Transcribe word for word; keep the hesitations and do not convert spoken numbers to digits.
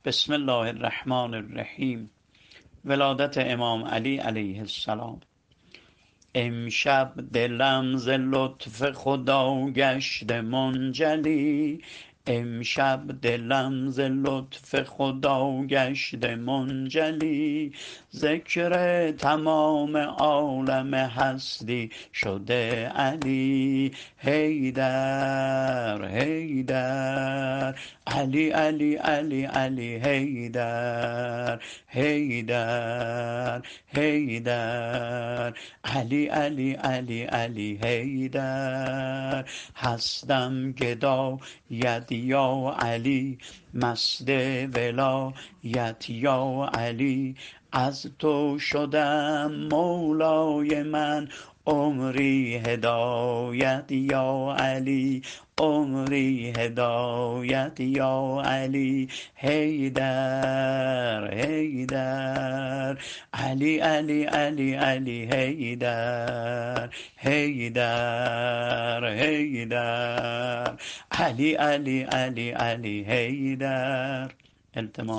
بسم الله الرحمن الرحیم. ولادت امام علی علیه السلام. امشب دلم ز لطف خدا گشته منجلی، امشب دلم ز لطف خدا گشته منجلی، ذکر تمام عالم هستی شده علی حیدر حیدر، علی علی علی علی حیدر حیدر حیدر، علی علی علی علی حیدر. هستم گدایت یا علی، مست ولایت یا علی، از تو شدم مولای من عمری هدایت یا علی، عمری هدایت یا علی حیدر حیدر، علی علی علی علی حیدر حیدر حیدر، علی علی علی علی حیدر. التماس